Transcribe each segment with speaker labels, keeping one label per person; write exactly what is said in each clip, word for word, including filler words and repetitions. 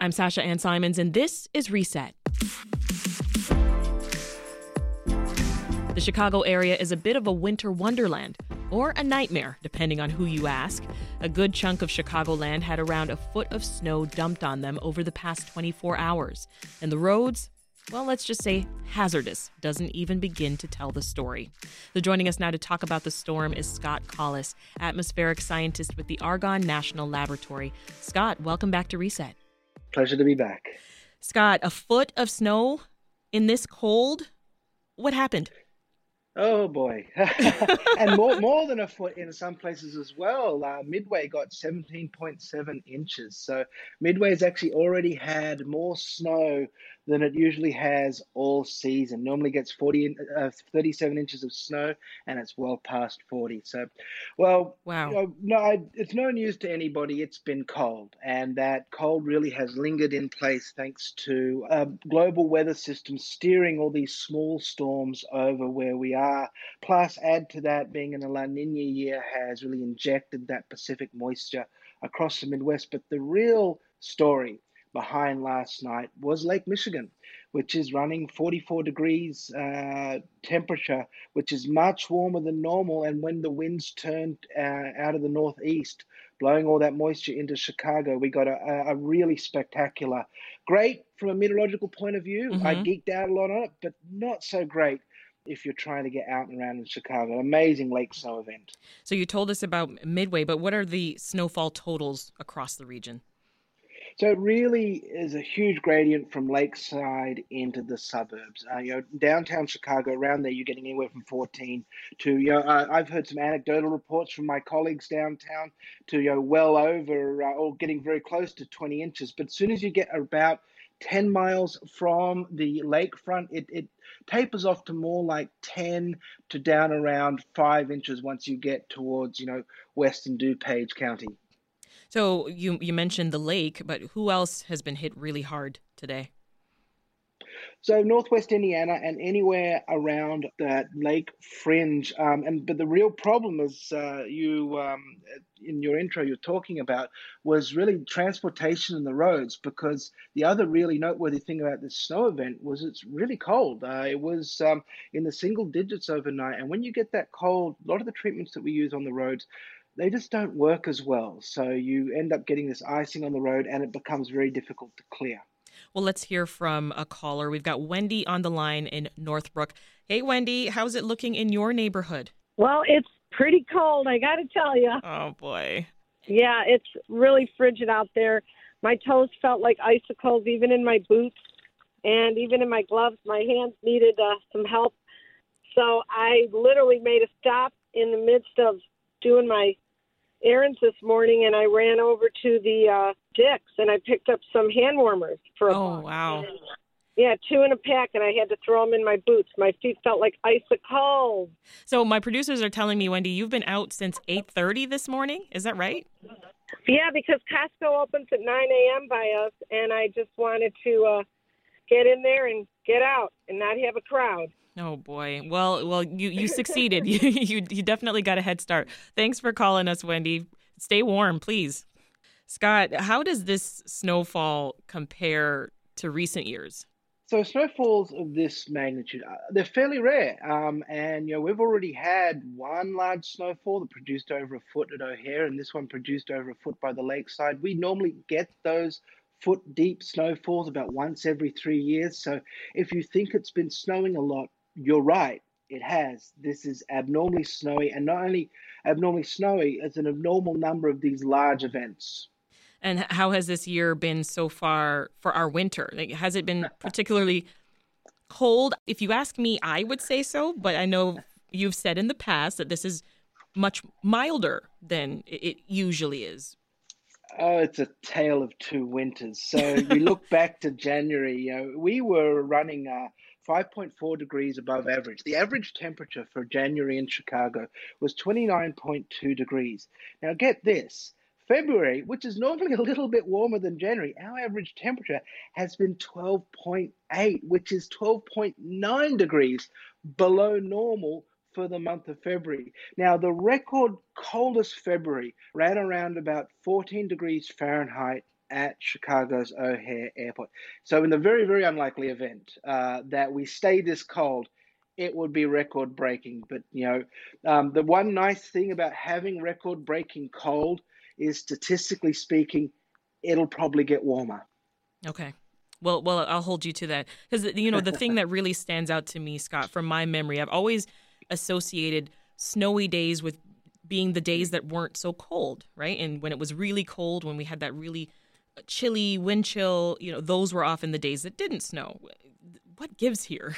Speaker 1: I'm Sasha Ann Simons, and this is Reset. The Chicago area is a bit of a winter wonderland, or a nightmare, depending on who you ask. A good chunk of Chicagoland had around a foot of snow dumped on them over the past twenty-four hours. And the roads, well, let's just say hazardous, doesn't even begin to tell the story. So joining us now to talk about the storm is Scott Collis, atmospheric scientist with the Argonne National Laboratory. Scott, welcome back to Reset.
Speaker 2: Pleasure to be back.
Speaker 1: Scott, a foot of snow in this cold? What happened?
Speaker 2: Oh, boy. And more more than a foot in some places as well. Uh, Midway got seventeen point seven inches. So Midway's actually already had more snow than it usually has all season. Normally gets forty, uh, thirty-seven inches of snow, and it's well past forty. So, well,
Speaker 1: Wow.
Speaker 2: you know, no, I, it's no news to anybody. It's been cold, and that cold really has lingered in place thanks to a global weather system steering all these small storms over where we are. Plus, add to that, being in a La Nina year has really injected that Pacific moisture across the Midwest. But the real story behind last night was Lake Michigan, which is running forty-four degrees uh, temperature, which is much warmer than normal. And when the winds turned uh, out of the northeast, blowing all that moisture into Chicago, we got a, a really spectacular, great from a meteorological point of view.
Speaker 1: Mm-hmm.
Speaker 2: I geeked out a lot on it, but not so great if you're trying to get out and around in Chicago. Amazing lake snow event.
Speaker 1: So you told us about Midway, but what are the snowfall totals across the region?
Speaker 2: So it really is a huge gradient from lakeside into the suburbs. Uh, you know, downtown Chicago, around there, you're getting anywhere from fourteen to, you know, uh, I've heard some anecdotal reports from my colleagues downtown to, you know, well over uh, or getting very close to twenty inches. But as soon as you get about ten miles from the lakefront, it, it tapers off to more like ten to down around five inches once you get towards, you know, western DuPage County.
Speaker 1: So you you mentioned the lake, but who else has been hit really hard today?
Speaker 2: So Northwest Indiana and anywhere around that lake fringe. Um, and but the real problem is uh, you um, in your intro you're talking about was really transportation and the roads, because the other really noteworthy thing about this snow event was it's really cold. Uh, it was um, in the single digits overnight, and when you get that cold, a lot of the treatments that we use on the roads, they just don't work as well. So you end up getting this icing on the road, and it becomes very difficult to clear.
Speaker 1: Well, let's hear from a caller. We've got Wendy on the line in Northbrook. Hey, Wendy, how's it looking in your neighborhood?
Speaker 3: Well, it's pretty cold, I got to tell you.
Speaker 1: Oh, boy.
Speaker 3: Yeah, it's really frigid out there. My toes felt like icicles, even in my boots, and even in my gloves. My hands needed uh, some help. So I literally made a stop in the midst of doing my errands this morning, and I ran over to the uh, Dick's, and I picked up some hand warmers for a
Speaker 1: Oh,
Speaker 3: buck.
Speaker 1: wow.
Speaker 3: Yeah, two in a pack, and I had to throw them in my boots. My feet felt like icicles.
Speaker 1: So my producers are telling me, Wendy, you've been out since eight thirty this morning. Is that right?
Speaker 3: Yeah, because Costco opens at nine a.m. by us, and I just wanted to uh, get in there and get out and not have a crowd.
Speaker 1: Oh, boy. Well, well, you, you succeeded. you, you you definitely got a head start. Thanks for calling us, Wendy. Stay warm, please. Scott, how does this snowfall compare to recent years?
Speaker 2: So snowfalls of this magnitude, uh, they're fairly rare. Um, and, you know, we've already had one large snowfall that produced over a foot at O'Hare, and this one produced over a foot by the lakeside. We normally get those foot-deep snowfalls about once every three years. So if you think it's been snowing a lot, you're right. It has. This is abnormally snowy, and not only abnormally snowy, it's an abnormal number of these large events.
Speaker 1: And how has this year been so far for our winter? Like, has it been particularly cold? If you ask me, I would say so, but I know you've said in the past that this is much milder than it usually is.
Speaker 2: Oh, it's a tale of two winters. So we look back to January, you know, we were running uh, five point four degrees above average. The average temperature for January in Chicago was twenty-nine point two degrees. Now get this, February, which is normally a little bit warmer than January, our average temperature has been twelve point eight, which is twelve point nine degrees below normal for the month of February. Now, the record coldest February ran around about fourteen degrees Fahrenheit at Chicago's O'Hare Airport. So in the very, very unlikely event uh, that we stay this cold, it would be record-breaking. But, you know, um, the one nice thing about having record-breaking cold is, statistically speaking, it'll probably get warmer.
Speaker 1: Okay. Well, well, I'll hold you to that. Because, you know, the thing that really stands out to me, Scott, from my memory, I've always associated snowy days with being the days that weren't so cold, right? And when it was really cold, when we had that really chilly wind chill, you know, those were often the days that didn't snow. What gives here?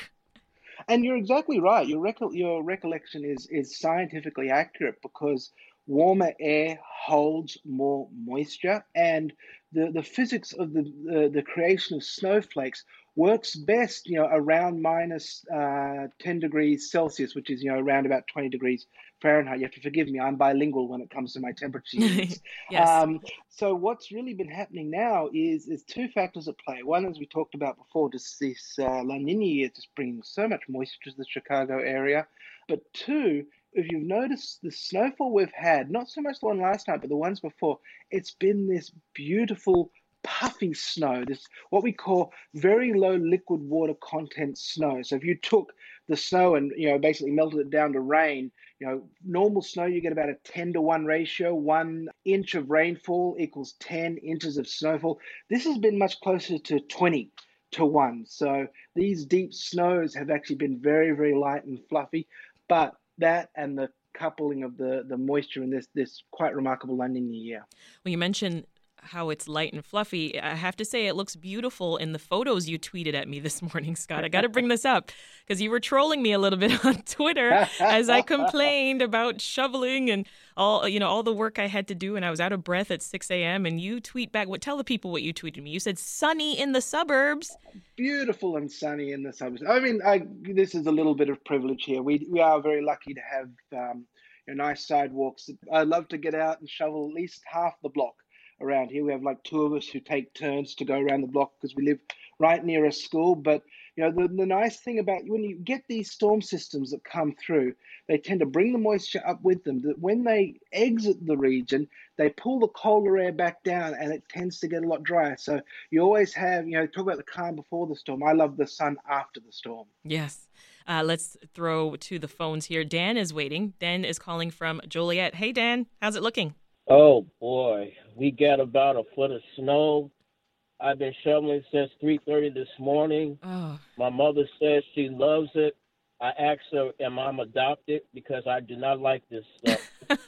Speaker 2: And you're exactly right. Your recol- your recollection is is scientifically accurate, because warmer air holds more moisture, and the, the physics of the, the the creation of snowflakes works best, you know, around minus uh, ten degrees Celsius, which is, you know, around about twenty degrees Fahrenheit. You have to forgive me, I'm bilingual when it comes to my temperature units.
Speaker 1: Yes.
Speaker 2: Um, so what's really been happening now is is two factors at play. One, as we talked about before, just this uh, La Nina year just bringing so much moisture to the Chicago area. But two, if you've noticed the snowfall we've had, not so much the one last night, but the ones before, it's been this beautiful puffy snow, this what we call very low liquid water content snow. So if you took the snow and, you know, basically melted it down to rain, you know, normal snow, you get about a ten to one ratio. One inch of rainfall equals ten inches of snowfall. This has been much closer to twenty to one. So these deep snows have actually been very, very light and fluffy. But that and the coupling of the, the moisture in this this quite remarkable La Nina year.
Speaker 1: Well, you mentioned how it's light and fluffy. I have to say it looks beautiful in the photos you tweeted at me this morning, Scott. I got to bring this up because you were trolling me a little bit on Twitter as I complained about shoveling and all, you know, all the work I had to do, and I was out of breath at six a.m. and you tweet back. What? Tell the people what you tweeted me. You said sunny in the suburbs.
Speaker 2: Beautiful and sunny in the suburbs. I mean, I, this is a little bit of privilege here. We we are very lucky to have um, you know, nice sidewalks. I love to get out and shovel at least half the block around here. We have like two of us who take turns to go around the block because we live right near a school. But, you know, the, the nice thing about when you get these storm systems that come through, they tend to bring the moisture up with them. That when they exit the region, they pull the colder air back down and it tends to get a lot drier. So you always have, you know, talk about the calm before the storm. I love the sun after the storm.
Speaker 1: Yes. Uh, let's throw to the phones here. Dan is waiting. Dan is calling from Joliet. Hey, Dan, how's it looking?
Speaker 4: Oh, boy. We got about a foot of snow. I've been shoveling since three thirty this morning.
Speaker 1: Oh.
Speaker 4: My mother says she loves it. I asked her, am I adopted? Because I do not like this stuff.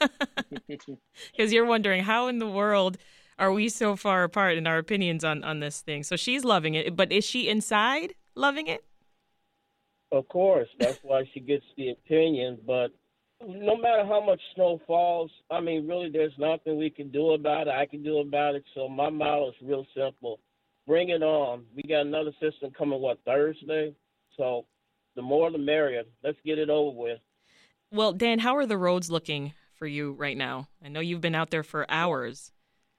Speaker 1: Because you're wondering, how in the world are we so far apart in our opinions on, on this thing? So she's loving it. But is she inside loving it?
Speaker 4: Of course. That's why she gets the opinion. But no matter how much snow falls, I mean, really, there's nothing we can do about it. I can do about it. So my motto is real simple. Bring it on. We got another system coming, what, Thursday? So the more the merrier. Let's get it over with.
Speaker 1: Well, Dan, how are the roads looking for you right now? I know you've been out there for hours.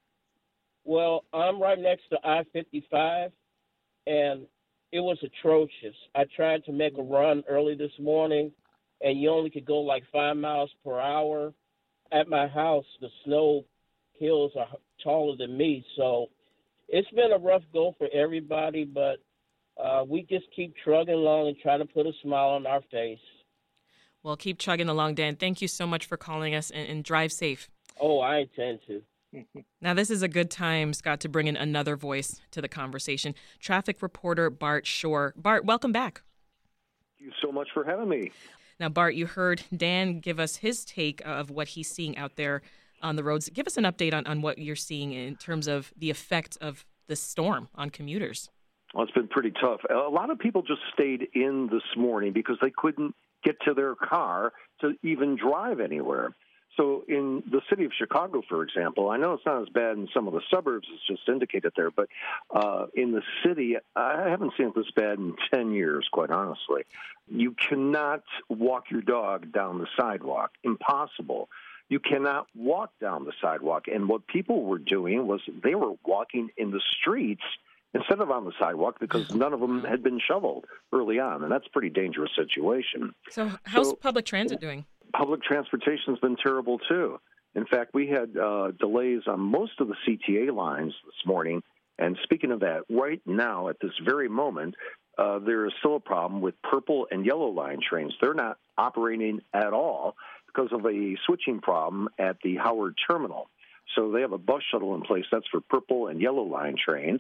Speaker 4: Well, I'm right next to I fifty-five, and it was atrocious. I tried to make a run early this morning, and you only could go like five miles per hour. At my house, the snow hills are taller than me, so it's been a rough go for everybody, but uh, we just keep trugging along and try to put a smile on our face.
Speaker 1: Well, keep chugging along, Dan. Thank you so much for calling us, and, and drive safe.
Speaker 4: Oh, I intend to.
Speaker 1: Now, this is a good time, Scott, to bring in another voice to the conversation. Traffic reporter Bart Shore. Bart, welcome back.
Speaker 5: Thank you so much for having me.
Speaker 1: Now, Bart, you heard Dan give us his take of what he's seeing out there on the roads. Give us an update on, on what you're seeing in terms of the effect of the storm on commuters.
Speaker 5: Well, it's been pretty tough. A lot of people just stayed in this morning because they couldn't get to their car to even drive anywhere. So in the city of Chicago, for example, I know it's not as bad in some of the suburbs, as just indicated there, but uh, in the city, I haven't seen it this bad in ten years, quite honestly. You cannot walk your dog down the sidewalk. Impossible. You cannot walk down the sidewalk. And what people were doing was they were walking in the streets instead of on the sidewalk because none of them had been shoveled early on, and that's a pretty dangerous situation.
Speaker 1: So how's
Speaker 5: so,
Speaker 1: public transit doing?
Speaker 5: Public transportation's been terrible, too. In fact, we had uh, delays on most of the C T A lines this morning. And speaking of that, right now, at this very moment, uh, there is still a problem with Purple and Yellow Line trains. They're not operating at all because of a switching problem at the Howard Terminal. So they have a bus shuttle in place. That's for Purple and Yellow Line trains.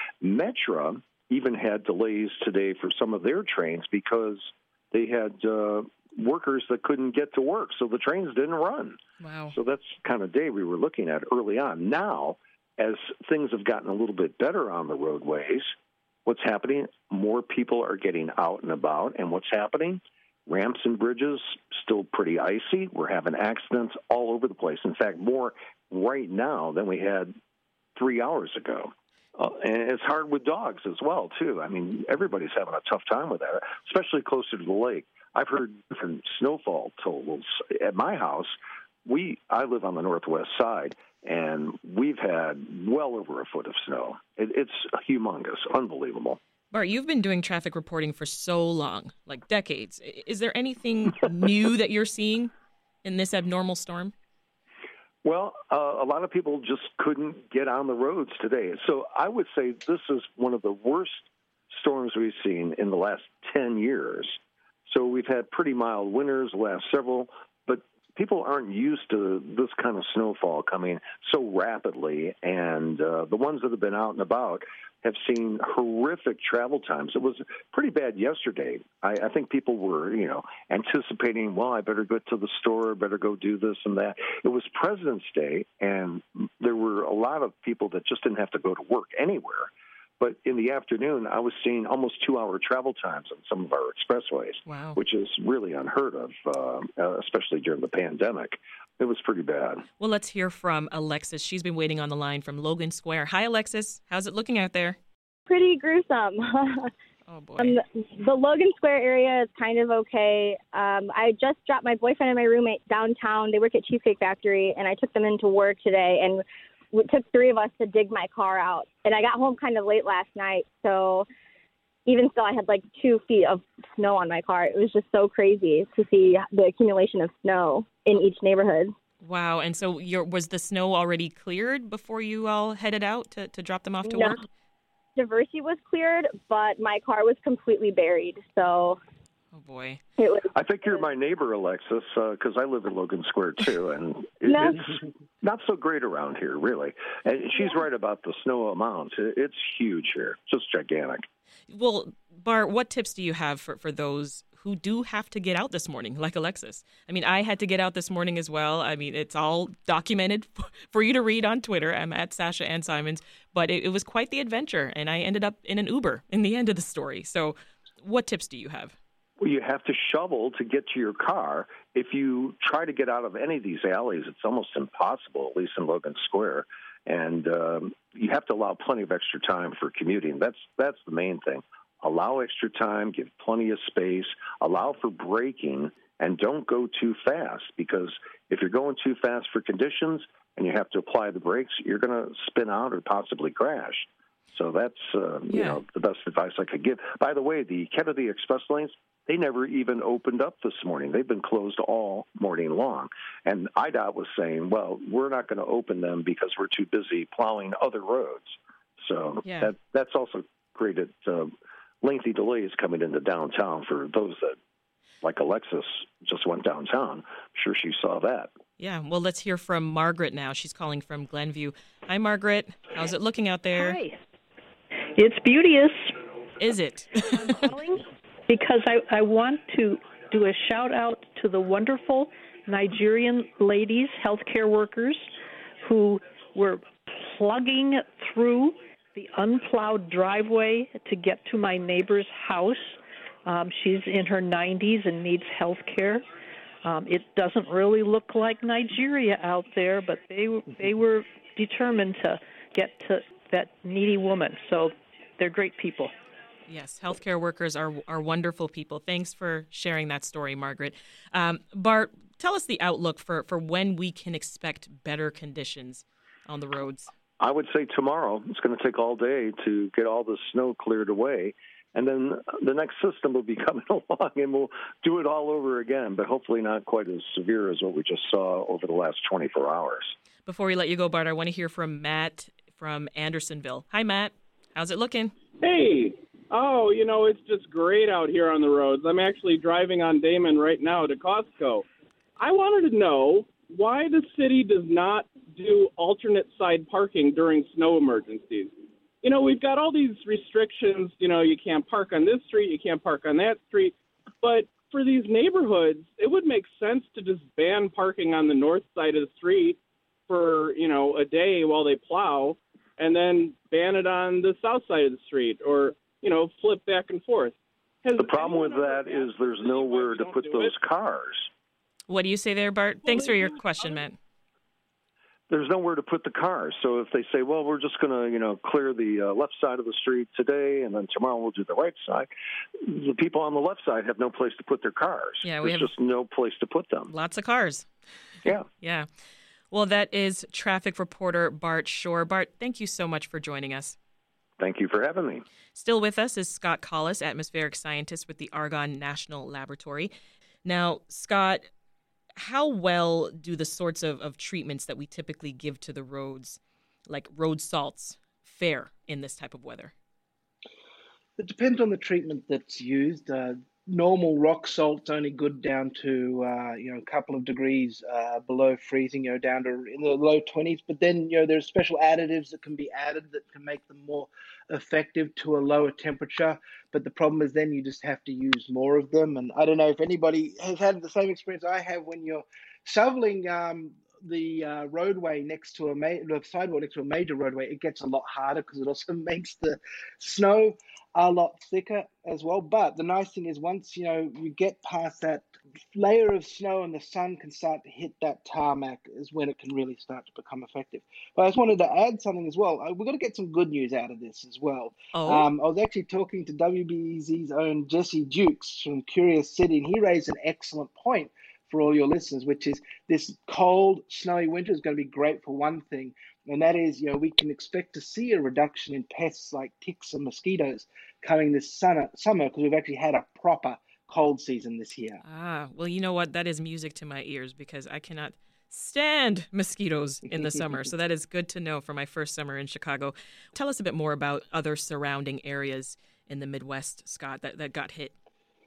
Speaker 5: Metra even had delays today for some of their trains because they had uh, workers that couldn't get to work, so the trains didn't run.
Speaker 1: Wow.
Speaker 5: So that's the kind of day we were looking at early on. Now, as things have gotten a little bit better on the roadways, what's happening? More people are getting out and about, and what's happening? Ramps and bridges still pretty icy. We're having accidents all over the place. In fact, more right now than we had three hours ago. Uh, and it's hard with dogs as well, too. I mean, everybody's having a tough time with that, especially closer to the lake. I've heard different snowfall totals. At my house, we I live on the northwest side, and we've had well over a foot of snow. It, it's humongous, unbelievable.
Speaker 1: Bart, you've been doing traffic reporting for so long, like decades. Is there anything new that you're seeing in this abnormal storm?
Speaker 5: Well, uh, a lot of people just couldn't get on the roads today. So I would say this is one of the worst storms we've seen in the last ten years. So we've had pretty mild winters, the last several, but people aren't used to this kind of snowfall coming so rapidly. And uh, the ones that have been out and about have seen horrific travel times. It was pretty bad yesterday. I, I think people were, you know, anticipating, well, I better go to the store, better go do this and that. It was President's Day, and there were a lot of people that just didn't have to go to work anywhere. But in the afternoon, I was seeing almost two-hour travel times on some of our expressways,
Speaker 1: wow.
Speaker 5: which is really unheard of, uh, especially during the pandemic. It was pretty bad.
Speaker 1: Well, let's hear from Alexis. She's been waiting on the line from Logan Square. Hi, Alexis. How's it looking out there?
Speaker 3: Pretty gruesome.
Speaker 1: Oh, boy.
Speaker 3: Um, the, the Logan Square area is kind of okay. Um, I just dropped my boyfriend and my roommate downtown. They work at Cheesecake Factory, and I took them into work today, and it took three of us to dig my car out. And I got home kind of late last night, so even still, I had like two feet of snow on my car. It was just so crazy to see the accumulation of snow in each neighborhood.
Speaker 1: Wow. And so your, was the snow already cleared before you all headed out to, to drop them off to
Speaker 3: No.
Speaker 1: work?
Speaker 3: Diversey was cleared, but my car was completely buried. So,
Speaker 1: oh boy,
Speaker 3: it was.
Speaker 5: I think you're my neighbor, Alexis, because uh, I live in Logan Square too, and it,
Speaker 3: No.
Speaker 5: it's not so great around here, really. And she's yeah. right about the snow amounts. It's huge here, just gigantic.
Speaker 1: Well, Bart, what tips do you have for, for those who do have to get out this morning, like Alexis? I mean, I had to get out this morning as well. I mean, it's all documented for you to read on Twitter. I'm at Sasha Ann Simons, but it, it was quite the adventure, and I ended up in an Uber in the end of the story. So what tips do you have?
Speaker 5: Well, you have to shovel to get to your car. If you try to get out of any of these alleys, it's almost impossible, at least in Logan Square. And um, you have to allow plenty of extra time for commuting. That's that's the main thing. Allow extra time, give plenty of space, allow for braking, and don't go too fast, because if you're going too fast for conditions and you have to apply the brakes, you're going to spin out or possibly crash. So that's uh,
Speaker 1: yeah.
Speaker 5: you know the best advice I could give. By the way, the Kennedy Express lanes, they never even opened up this morning. They've been closed all morning long. And I D O T was saying, well, we're not going to open them because we're too busy plowing other roads. So
Speaker 1: yeah.
Speaker 5: that that's also created uh, lengthy delays coming into downtown for those that, like Alexis, just went downtown. I'm sure she saw that.
Speaker 1: Yeah, well, let's hear from Margaret now. She's calling from Glenview. Hi, Margaret. How's it looking out there?
Speaker 6: Hi. It's beauteous.
Speaker 1: Is it?
Speaker 6: I'm calling because I, I want to do a shout-out to the wonderful Nigerian ladies, healthcare workers, who were plugging through the unplowed driveway to get to my neighbor's house. Um, she's in her nineties and needs health care. Um, it doesn't really look like Nigeria out there, but they they were determined to get to that needy woman. So they're great people.
Speaker 1: Yes, healthcare workers are are wonderful people. Thanks for sharing that story, Margaret. Um, Bart, tell us the outlook for, for when we can expect better conditions on the roads.
Speaker 5: I would say tomorrow. It's going to take all day to get all the snow cleared away. And then the next system will be coming along, and we'll do it all over again, but hopefully not quite as severe as what we just saw over the last twenty-four hours.
Speaker 1: Before we let you go, Bart, I want to hear from Matt from Andersonville. Hi, Matt. How's it looking?
Speaker 7: Hey. Oh, you know, it's just great out here on the roads. I'm actually driving on Damon right now to Costco. I wanted to know why the city does not do alternate side parking during snow emergencies. You know, we've got all these restrictions. You know, you can't park on this street, you can't park on that street. But for these neighborhoods, it would make sense to just ban parking on the north side of the street for, you know, a day while they plow, and then ban it on the south side of the street, or, you know, flip back and forth. Has
Speaker 5: the problem with that is there's nowhere to put those
Speaker 7: it?
Speaker 5: cars.
Speaker 1: What do you say there, Bart?
Speaker 7: Well,
Speaker 1: Thanks for your
Speaker 7: I,
Speaker 1: question,
Speaker 7: I,
Speaker 1: Matt.
Speaker 5: There's nowhere to put the cars. So if they say, well, we're just going to, you know, clear the uh, left side of the street today, and then tomorrow we'll do the right side, the people on the left side have no place to put their cars.
Speaker 1: Yeah, we
Speaker 5: There's
Speaker 1: have
Speaker 5: just no place to put them.
Speaker 1: Lots of cars.
Speaker 5: Yeah.
Speaker 1: Yeah. Well, that is traffic reporter Bart Shore. Bart, thank you so much for joining us.
Speaker 5: Thank you for having me.
Speaker 1: Still with us is Scott Collis, atmospheric scientist with the Argonne National Laboratory. Now, Scott, how well do the sorts of, of treatments that we typically give to the roads, like road salts, fare in this type of weather?
Speaker 2: It depends on the treatment that's used. Uh, normal rock salt's only good down to uh, you know a couple of degrees uh, below freezing, you know, down to in the low twenties. But then you know there's special additives that can be added that can make them more effective to a lower temperature. But the problem is then you just have to use more of them. And I don't know if anybody has had the same experience I have when you're shoveling um, the uh, roadway next to a ma- the sidewalk next to a major roadway. It gets a lot harder because it also makes the snow a lot thicker as well. But the nice thing is once, you know, you get past that layer of snow and the sun can start to hit that tarmac is when it can really start to become effective. But I just wanted to add something as well. We've got to get some good news out of this as well.
Speaker 1: Oh.
Speaker 2: Um, I was actually talking to W B E Z's own Jesse Dukes from Curious City, and he raised an excellent point for all your listeners, which is this cold, snowy winter is going to be great for one thing, and that is, you know, we can expect to see a reduction in pests like ticks and mosquitoes coming this summer summer because we've actually had a proper cold season this year.
Speaker 1: Ah, well, you know what? That is music to my ears because I cannot stand mosquitoes in the summer. So that is good to know for my first summer in Chicago. Tell us a bit more about other surrounding areas in the Midwest, Scott, that, that got hit.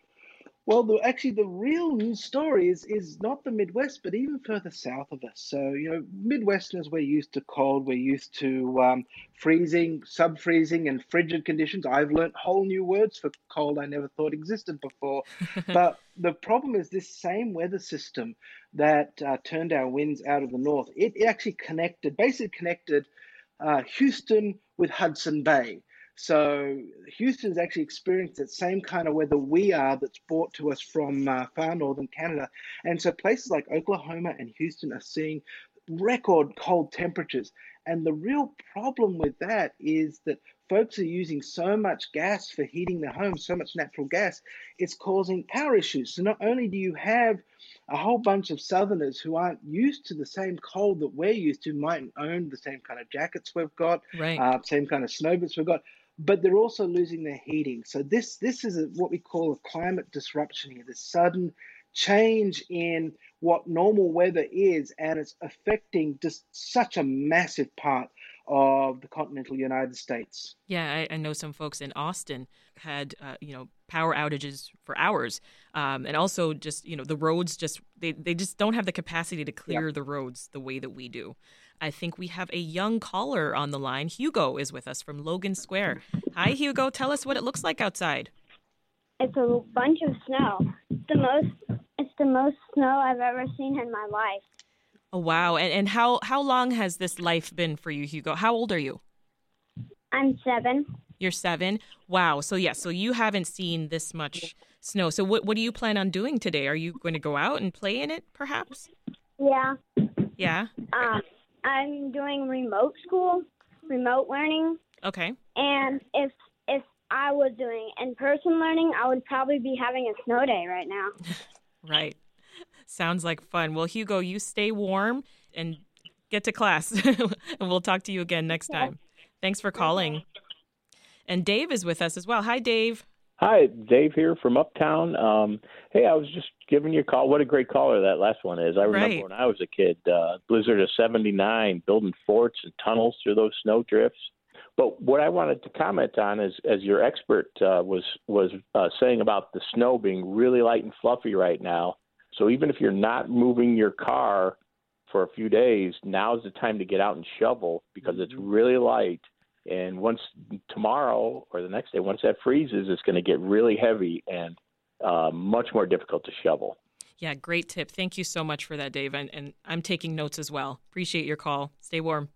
Speaker 2: Well, the, actually, the real news story is, is not the Midwest, but even further south of us. So, you know, Midwesterners, we're used to cold. We're used to um, freezing, sub-freezing, and frigid conditions. I've learnt whole new words for cold I never thought existed before. But the problem is this same weather system that uh, turned our winds out of the north, it, it actually connected, basically connected uh, Houston with Hudson Bay. So Houston's actually experienced that same kind of weather we are that's brought to us from uh, far northern Canada. And so places like Oklahoma and Houston are seeing record cold temperatures. And the real problem with that is that folks are using so much gas for heating their homes, so much natural gas, it's causing power issues. So not only do you have a whole bunch of Southerners who aren't used to the same cold that we're used to, mightn't own the same kind of jackets we've got,
Speaker 1: right.
Speaker 2: uh, same kind of snow boots we've got, but they're also losing their heating. So this this is a, what we call a climate disruption here, this sudden change in what normal weather is, and it's affecting just such a massive part of the continental United States.
Speaker 1: Yeah, I, I know some folks in Austin had, uh, you know, power outages for hours. Um, and also just, you know, the roads just, they, they just don't have the capacity to clear yep. the roads the way that we do. I think we have a young caller on the line. Hugo is with us from Logan Square. Hi, Hugo. Tell us what it looks like outside.
Speaker 8: It's a bunch of snow. It's the most, it's the most snow I've ever seen in my life.
Speaker 1: Oh, wow. And and how, how long has this life been for you, Hugo? How old are you?
Speaker 8: I'm seven.
Speaker 1: You're seven? Wow. So, yeah, so you haven't seen this much snow. So what, what do you plan on doing today? Are you going to go out and play in it, perhaps?
Speaker 8: Yeah.
Speaker 1: Yeah?
Speaker 8: Um, I'm doing remote school, remote learning.
Speaker 1: Okay.
Speaker 8: And if if I was doing in-person learning, I would probably be having a snow day right now.
Speaker 1: Right. Sounds like fun. Well, Hugo, you stay warm and get to class. And we'll talk to you again next time. Thanks for calling. And Dave is with us as well. Hi, Dave.
Speaker 9: Hi, Dave here from Uptown. Um, hey, I was just giving you a call. What a great caller that last one is. I remember
Speaker 1: Right.
Speaker 9: when I was a kid, uh, blizzard of seventy-nine, building forts and tunnels through those snow drifts. But what I wanted to comment on is, as your expert uh, was was uh, saying about the snow being really light and fluffy right now. So even if you're not moving your car for a few days, now's the time to get out and shovel because it's really light. And once tomorrow or the next day, once that freezes, it's going to get really heavy and uh, much more difficult to shovel.
Speaker 1: Yeah, great tip. Thank you so much for that, Dave. And, and I'm taking notes as well. Appreciate your call. Stay warm.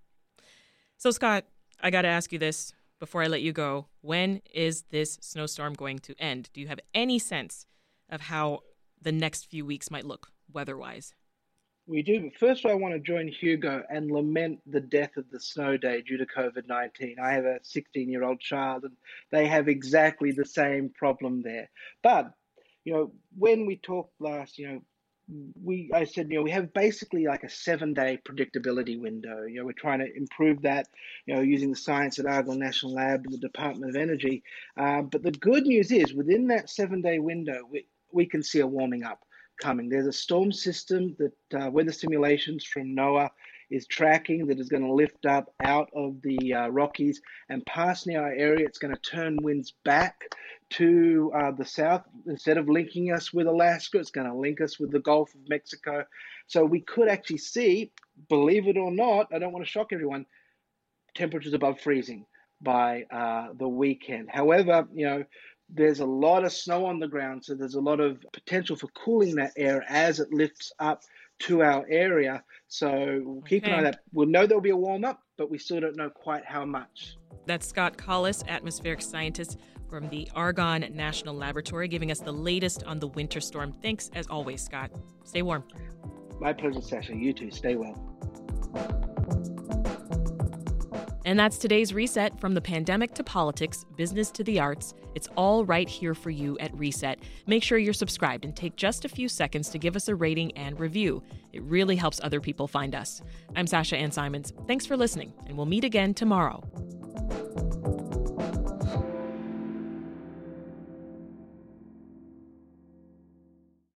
Speaker 1: So, Scott, I got to ask you this before I let you go. When is this snowstorm going to end? Do you have any sense of how the next few weeks might look weather-wise?
Speaker 2: We do, but first I want to join Hugo and lament the death of the snow day due to COVID nineteen. I have a sixteen-year-old child, and they have exactly the same problem there. But, you know, when we talked last, you know, we I said, you know, we have basically like a seven-day predictability window. You know, we're trying to improve that, you know, using the science at Argonne National Lab and the Department of Energy. Uh, but the good news is, within that seven-day window, we, we can see a warming up coming. There's a storm system that uh, weather simulations from NOAA is tracking that is going to lift up out of the uh, Rockies and past near our area. It's going to turn winds back to uh, the south. Instead of linking us with Alaska, it's going to link us with the Gulf of Mexico. So we could actually see, believe it or not, I don't want to shock everyone, temperatures above freezing by uh, the weekend. However, you know, there's a lot of snow on the ground, so there's a lot of potential for cooling that air as it lifts up to our area. So we'll keep
Speaker 1: Okay.
Speaker 2: an eye on that. We'll know there'll be a warm-up, but we still don't know quite how much.
Speaker 1: That's Scott Collis, atmospheric scientist from the Argonne National Laboratory, giving us the latest on the winter storm. Thanks, as always, Scott. Stay warm.
Speaker 2: My pleasure, Sasha. You too. Stay well.
Speaker 1: And that's today's Reset. From the pandemic to politics, business to the arts, it's all right here for you at Reset. Make sure you're subscribed and take just a few seconds to give us a rating and review. It really helps other people find us. I'm Sasha Ann Simons. Thanks for listening, and we'll meet again tomorrow.